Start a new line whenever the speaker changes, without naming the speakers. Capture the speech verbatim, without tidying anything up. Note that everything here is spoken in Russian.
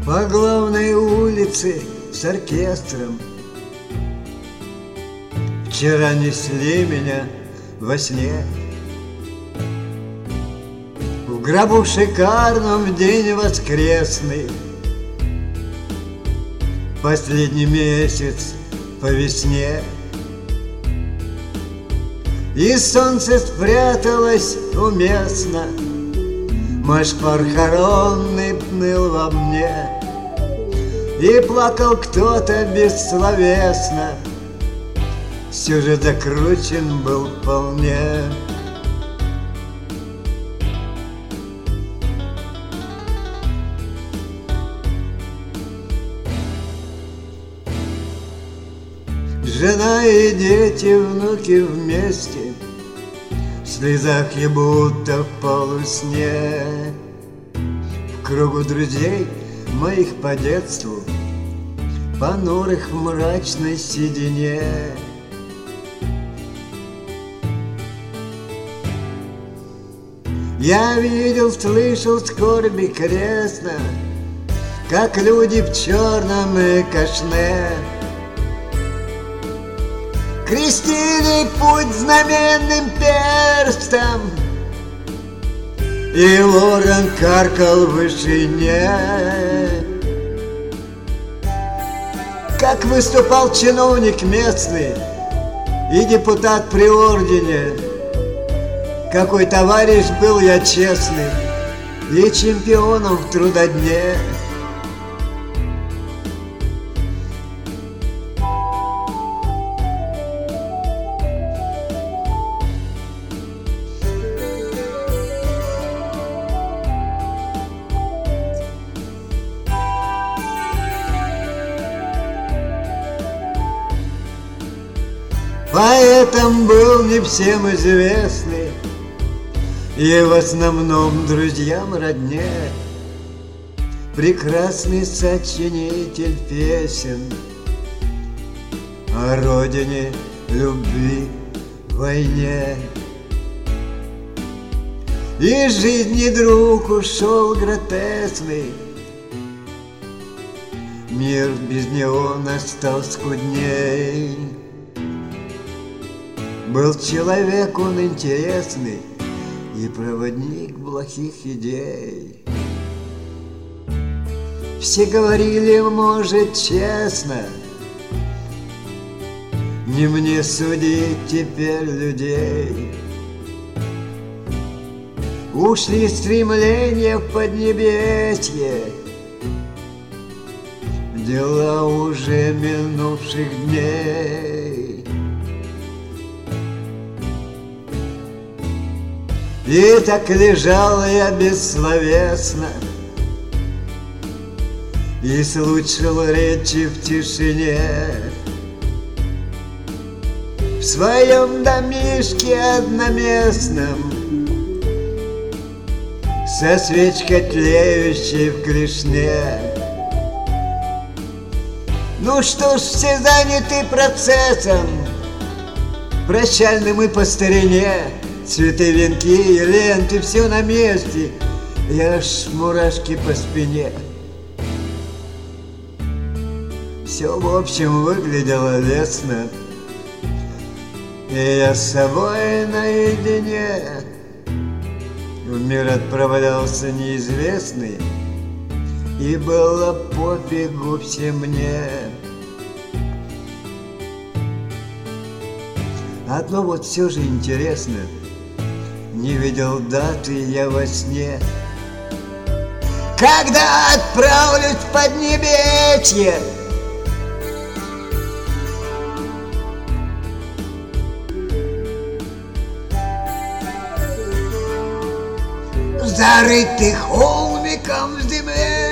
по главной улице с оркестром. Вчера несли меня во сне. В гробу шикарном в день воскресный, последний месяц по весне. И солнце спряталось уместно, мой шпар хоронный пныл во мне. И плакал кто-то бессловесно, сюжет закручен был вполне. Жена и дети, внуки вместе, в слезах и будто в полусне. В кругу друзей моих по детству, понурых в мрачной седине. Я видел, слышал скорби крестно, как люди в черном и кашне крестили путь знаменным перстом, и ворон каркал в вышине. Как выступал чиновник местный и депутат при ордене, какой товарищ был я честный и чемпионом в трудодне. Поэтом был не всем известный и в основном друзьям родне, прекрасный сочинитель песен о родине, любви, войне. Из жизни друг ушел гротесный, мир без него настал скудней. Был человек он интересный и проводник плохих идей. Все говорили, может, честно, не мне судить теперь людей. Ушли стремления в поднебесье, дела уже минувших дней. И так лежал я бессловесно и слушал речи в тишине. В своем домишке одноместном, со свечкой тлеющей в клешне. Ну что ж, все заняты процессом прощальным и по старине. Цветы, венки, ленты, все на месте, и аж мурашки по спине. Все, в общем, выглядело лестно, и я с собой наедине в мир отправлялся неизвестный, и было пофигу всем мне. Одно вот все же интересно, не видел даты я во сне, когда отправлюсь в поднебесье. Зарытый холмиком в земле.